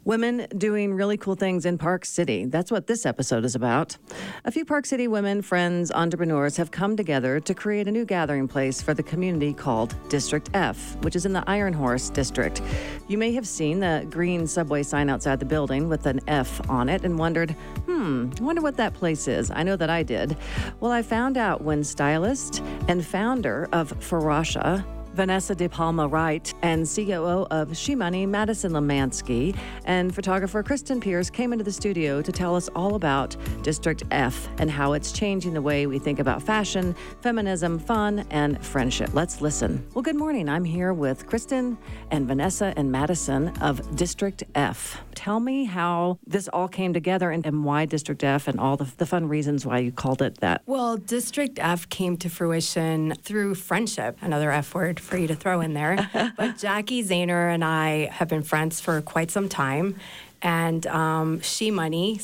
Women doing really cool things in Park City. That's what this episode is about. A few Park City women, friends, entrepreneurs have come together to create a new gathering place for the community called District F, which is in the Iron Horse District. You may have seen the green subway sign outside the building with an F on it and wondered, I wonder what that place is. I know that I did. Well, I found out when stylist and founder of Farasha, Vanessa De Palma Wright, and COO of She Money, Madison Lemansky, and photographer Kristen Pierce came into the studio to tell us all about District F and how it's changing the way we think about fashion, feminism, fun, and friendship. Let's listen. Well, good morning. I'm here with Kristen and Vanessa and Madison of District F. Tell me how this all came together and why District F and all the fun reasons why you called it that. Well, District F came to fruition through friendship, another F word for you to throw in there. But Jackie Zahner and I have been friends for quite some time. And She Money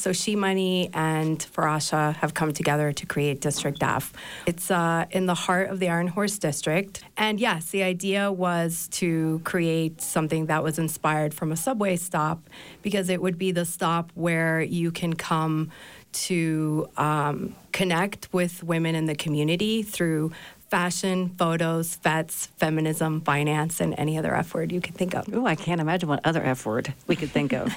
and Farasha have come together to create District F. It's in the heart of the Iron Horse District. And yes, the idea was to create something that was inspired from a subway stop, because it would be the stop where you can come to connect with women in the community through fashion, photos, vets, feminism, finance, and any other F word you can think of. Oh, I can't imagine what other F word we could think of.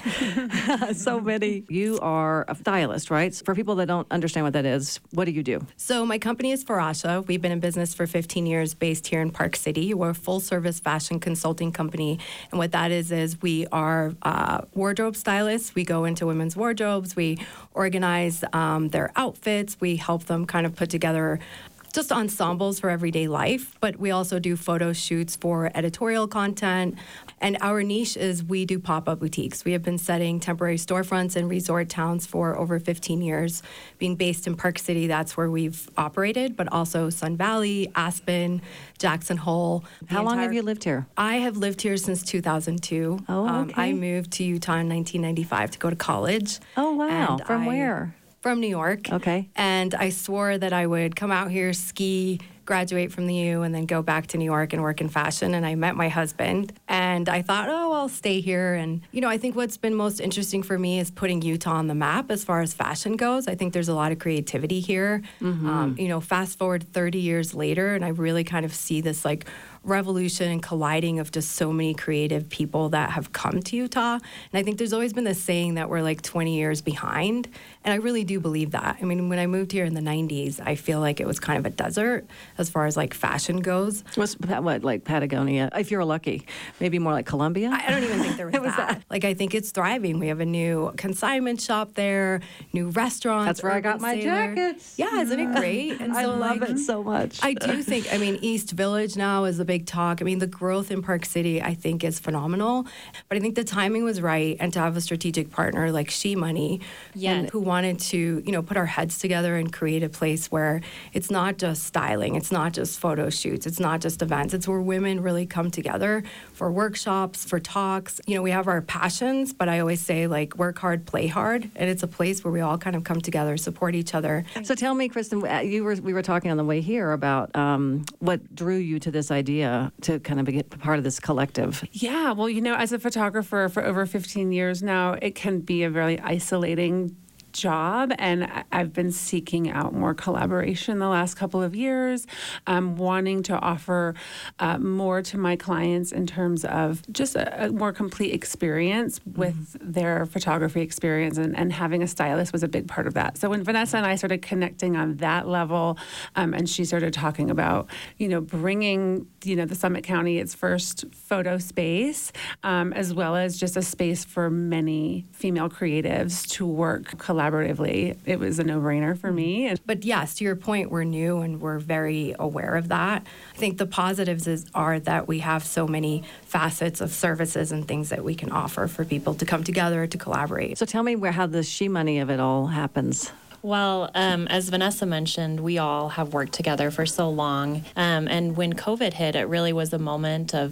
So many. You are a stylist, right? For people that don't understand what that is, what do you do? So my company is Farasha. We've been in business for 15 years based here in Park City. We're a full-service fashion consulting company. And what that is we are wardrobe stylists. We go into women's wardrobes. We organize their outfits. We help them kind of put together just ensembles for everyday life, but we also do photo shoots for editorial content. And our niche is we do pop-up boutiques. We have been setting temporary storefronts in resort towns for over 15 years. Being based in Park City, that's where we've operated, but also Sun Valley, Aspen, Jackson Hole. How long have you lived here? I have lived here since 2002. Oh, okay. I moved to Utah in 1995 to go to college. Oh, wow. From where? From New York. Okay. And I swore that I would come out here, ski, graduate from the U, and then go back to New York and work in fashion. And I met my husband, and I thought, I'll stay here. And, I think what's been most interesting for me is putting Utah on the map as far as fashion goes. I think there's a lot of creativity here. Mm-hmm. Fast forward 30 years later, and I really kind of see this revolution and colliding of just so many creative people that have come to Utah. And I think there's always been this saying that we're 20 years behind. And I really do believe that. I mean, when I moved here in the 90s, I feel like it was kind of a desert as far as fashion goes. What, like Patagonia? If you're lucky. Maybe more like Colombia? I don't even think there was that. I think it's thriving. We have a new consignment shop there, new restaurants. That's where I got my jackets. Yeah, isn't it great? And I love it so much. I do think, East Village now is a big talk. The growth in Park City, I think, is phenomenal. But I think the timing was right, and to have a strategic partner like She Money, who wanted to, put our heads together and create a place where it's not just styling, it's not just photo shoots, it's not just events, it's where women really come together for workshops, for talks. We have our passions, but I always say, work hard, play hard, and it's a place where we all kind of come together, support each other. So tell me, Kristen, we were talking on the way here about what drew you to this idea to kind of be part of this collective. Yeah, well, as a photographer for over 15 years now, it can be a very isolating job, and I've been seeking out more collaboration the last couple of years, wanting to offer more to my clients in terms of just a more complete experience with their photography experience, and having a stylist was a big part of that. So when Vanessa and I started connecting on that level, and she started talking about, bringing, the Summit County its first photo space, as well as just a space for many female creatives to work collaboratively, it was a no-brainer for me. But yes, to your point, we're new and we're very aware of that. I think the positives are that we have so many facets of services and things that we can offer for people to come together to collaborate. So tell me how the She Money of it all happens. Well, as Vanessa mentioned, we all have worked together for so long. And when COVID hit, it really was a moment of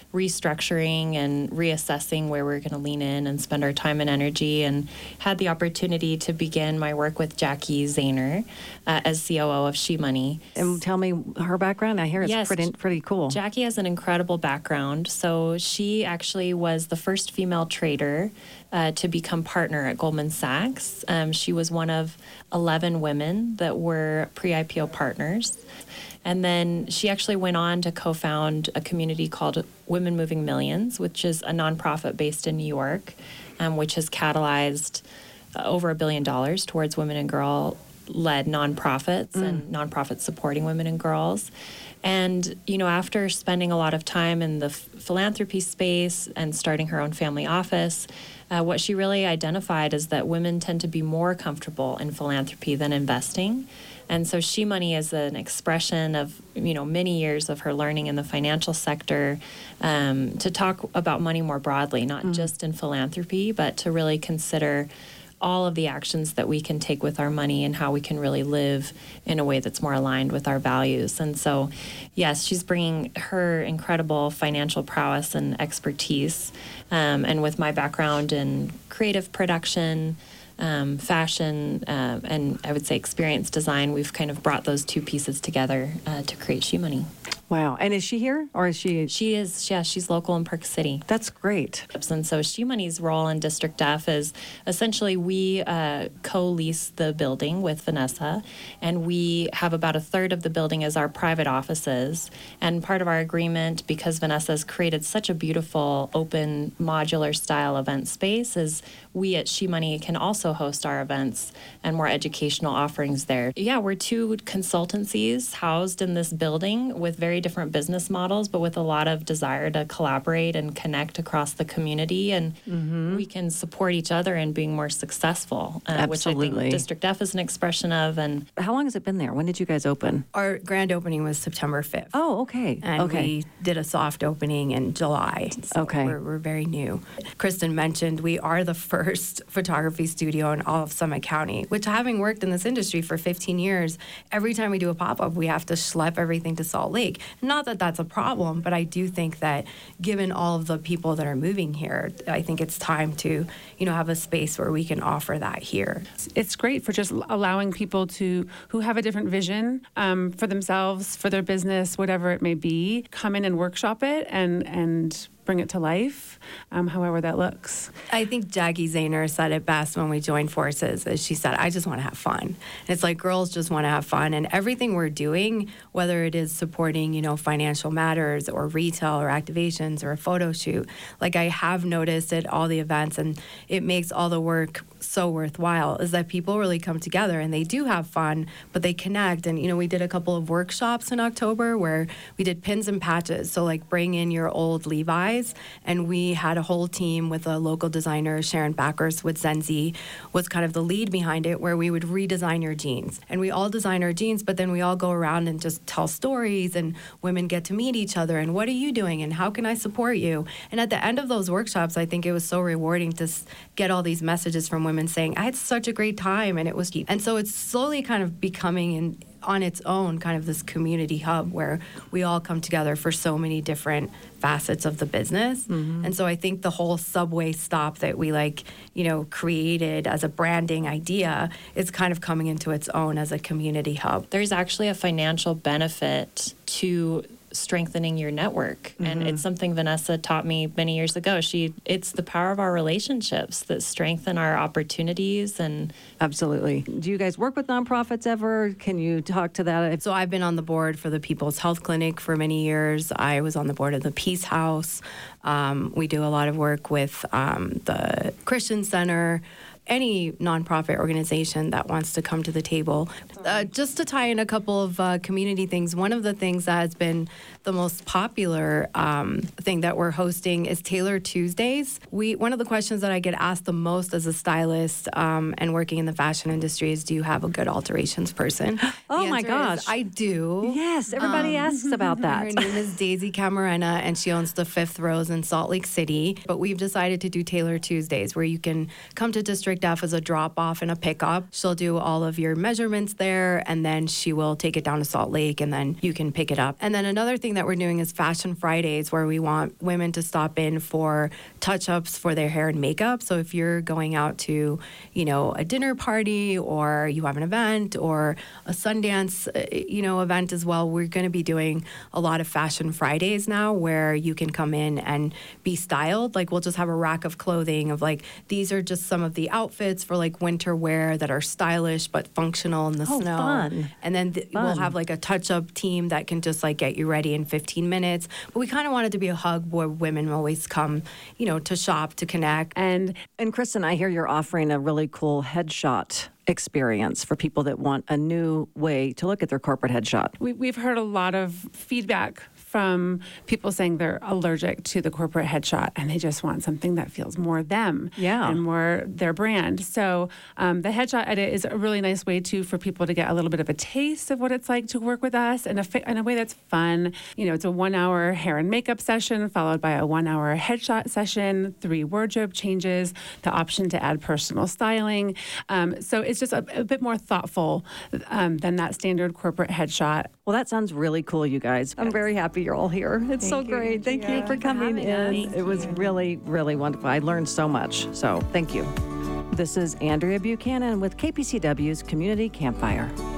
restructuring and reassessing where we're going to lean in and spend our time and energy, and had the opportunity to begin my work with Jackie Zahner as COO of She Money. And tell me her background. I hear it's Yes. pretty cool. Jackie has an incredible background. So she actually was the first female trader to become partner at Goldman Sachs. She was one of 11 women that were pre-IPO partners. And then she actually went on to co-found a community called Women Moving Millions, which is a nonprofit based in New York, which has catalyzed over $1 billion towards women and girl-led nonprofits and nonprofits supporting women and girls. And, after spending a lot of time in the philanthropy space and starting her own family office, what she really identified is that women tend to be more comfortable in philanthropy than investing. And so She Money is an expression of, many years of her learning in the financial sector to talk about money more broadly, not just in philanthropy, but to really consider all of the actions that we can take with our money and how we can really live in a way that's more aligned with our values. And so, yes, she's bringing her incredible financial prowess and expertise. And with my background in creative production, fashion, and I would say experience design, we've kind of brought those two pieces together to create She Money. Wow. And is she here or is she? She is, yeah, she's local in Park City. That's great. And so She Money's role in District F is essentially we co-lease the building with Vanessa, and we have about a third of the building as our private offices. And part of our agreement, because Vanessa has created such a beautiful, open, modular style event space, is we at She Money can also host our events and more educational offerings there. Yeah, we're two consultancies housed in this building with very different business models, but with a lot of desire to collaborate and connect across the community, and we can support each other in being more successful, which I think District F is an expression of. And how long has it been there? When did you guys open? Our grand opening was September 5th. Oh, okay. And we did a soft opening in July. So we're very new. Kristen mentioned we are the first photography studio in all of Summit County, which, having worked in this industry for 15 years, every time we do a pop-up, we have to schlep everything to Salt Lake. Not that that's a problem, but I do think that given all of the people that are moving here, I think it's time to, have a space where we can offer that here. It's great for just allowing people who have a different vision for themselves, for their business, whatever it may be, come in and workshop it and bring it to life, however that looks. I think Jackie Zahner said it best when we joined forces, as she said, I just want to have fun. And it's like girls just want to have fun. And everything we're doing, whether it is supporting, financial matters or retail or activations or a photo shoot, like I have noticed at all the events, and it makes all the work so worthwhile, is that people really come together and they do have fun, but they connect. And, we did a couple of workshops in October where we did pins and patches. So like bring in your old Levi's. And we had a whole team with a local designer, Sharon Backers with Zenzi, was kind of the lead behind it, where we would redesign your jeans. And we all design our jeans, but then we all go around and just tell stories, and women get to meet each other. And what are you doing? And how can I support you? And at the end of those workshops, I think it was so rewarding to get all these messages from women saying, I had such a great time, and it was deep. And so it's slowly kind of becoming on its own kind of this community hub where we all come together for so many different facets of the business. And so I think the whole subway stop that we created as a branding idea is kind of coming into its own as a community hub. There's actually a financial benefit to strengthening your network. And it's something Vanessa taught me many years ago. It's the power of our relationships that strengthen our opportunities. And absolutely. Do you guys work with nonprofits ever? Can you talk to that? So I've been on the board for the People's Health Clinic for many years. I was on the board of the Peace House. We do a lot of work with the Christian Center, any nonprofit organization that wants to come to the table. Just to tie in a couple of community things, one of the things that has been the most popular thing that we're hosting is Taylor Tuesdays. One of the questions that I get asked the most as a stylist and working in the fashion industry is, do you have a good alterations person? Oh my gosh. I do. Yes, everybody asks about that. Her name is Daisy Camarena, and she owns the Fifth Rose in Salt Lake City. But we've decided to do Taylor Tuesdays, where you can come to District District F is a drop off and a pickup. She'll do all of your measurements there, and then she will take it down to Salt Lake, and then you can pick it up. And then another thing that we're doing is Fashion Fridays, where we want women to stop in for touch-ups for their hair and makeup. So if you're going out to, a dinner party, or you have an event, or a Sundance, event as well, we're going to be doing a lot of Fashion Fridays now, where you can come in and be styled. Like, we'll just have a rack of clothing of like, these are just some of the outfits for like winter wear that are stylish but functional in the snow. Fun. And then we'll have like a touch-up team that can just like get you ready in 15 minutes. But we kind of want it to be a hub where women always come, to shop, to connect. And Kristen, I hear you're offering a really cool headshot experience for people that want a new way to look at their corporate headshot. We've heard a lot of feedback from people saying they're allergic to the corporate headshot and they just want something that feels more them and more their brand. So the headshot edit is a really nice way for people to get a little bit of a taste of what it's like to work with us in a way that's fun. It's a 1 hour hair and makeup session followed by a 1 hour headshot session, 3 wardrobe changes, the option to add personal styling. So it's just a bit more thoughtful than that standard corporate headshot. Well, that sounds really cool, you guys. I'm very happy you're all here. It's so great. Thank you for coming in. It was really, really wonderful. I learned so much. So thank you. This is Andrea Buchanan with KPCW's Community Campfire.